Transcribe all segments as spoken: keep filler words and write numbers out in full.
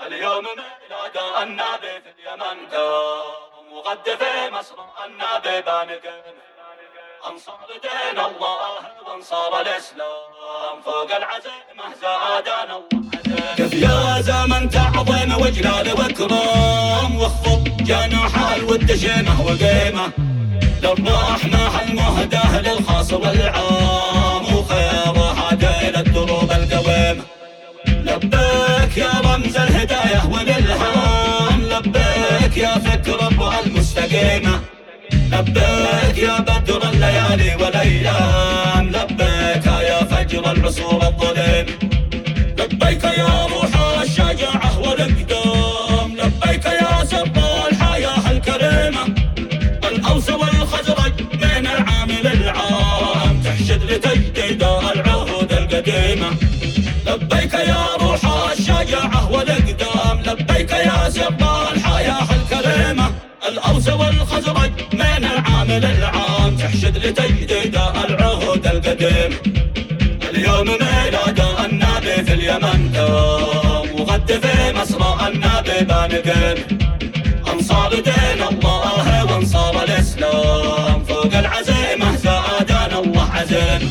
اليوم ميلاد النبي في اليمن قام، وغد في مصر النبي بانقم. انصار دين الله وانصار الاسلام، فوق العزيمه زادنا الله عزيم. كيف يا زمن تعظيم وجلال واكرام، واخفض جناح الود شيمه وقيمه للرحمه المهداه للخاص والعام، وخير هدي للدروب القويمه. لبيك يا رمز الهدايه والالهام، لبيك يا فكر الرؤى المستقيمه، لبيك يا بدر الليالي والايام، لبيك يا فجر العصور الظليم. لبيك يا روح الشجاعه والاقدام، لبيك يا سر الحياه الكريمه. الاوس والخزرج من العام للعام، تحشد لتجديد العهود القديمه. لبيك يا روح الشجاعه والاقدام، لبيك يا سر الحياه الكريمه. الاوس والخزرج من العام للعام، تحشد لتجديد العهود القديم. اليوم ميلاد النبي في اليمن قام، وغد في مصر النبي بانقم. انصار دين الله وانصار الاسلام، فوق العزيمه زادنا الله عزيم.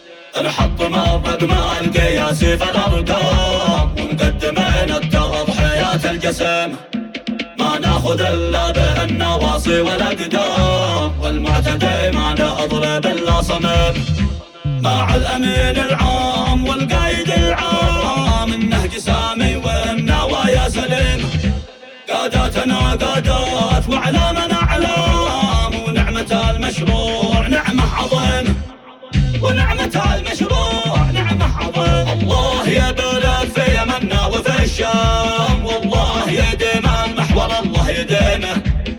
نحطم الرقم القياسي في الارقام، ونقدمين التضحيات الجسيمه. ما ناخذ الا بالنواصي والاقدام، والمعتدي ما نضرب الا صميم. مع الامين العام والقايد العام، النهج سامي والنوايا سليمه. قاداتنا قادات واعلامنا اعلام، ونعمه المشروع نعمه عظيمه، ونعمه المشروع نعمه عظيمه. الله يبارك في يمنا وفي الشام، والله يديم المحور الله يديمه.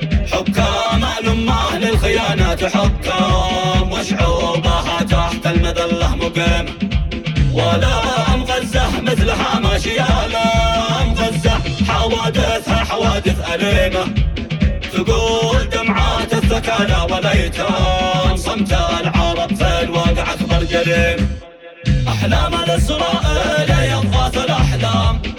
حكام الامه للخيانات حكام، وشعوبها تحت المذله مقيمه. ولا ام غزه مثلها ماشيه، لا ام غزه حوادثها حوادث اليمه. تقول دمعات الثكالى والايتام، صمت العرب في الواقع اكبر جريمه. احلام الاسرائيل يضغط الاحلام،